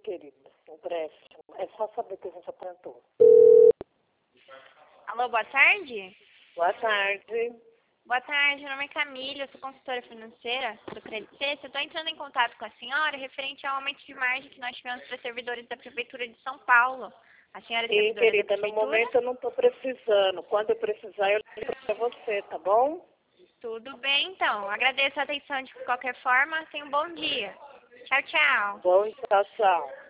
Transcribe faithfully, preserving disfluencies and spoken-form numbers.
querida. Em breve. É só saber que a gente aprontou. Alô, boa tarde? Boa tarde. Boa tarde, meu nome é Camila, eu sou consultora financeira do Credit Suisse. Eu estou entrando em contato com a senhora referente ao aumento de margem que nós tivemos para servidores da Prefeitura de São Paulo. A senhora é Sim, servidora querida, da no Prefeitura? momento eu não estou precisando. Quando eu precisar, eu ligo para você, tá bom? Tudo bem, então. Agradeço a atenção de qualquer forma. Tenha um bom dia. Tchau, tchau. Bom, tchau, tchau.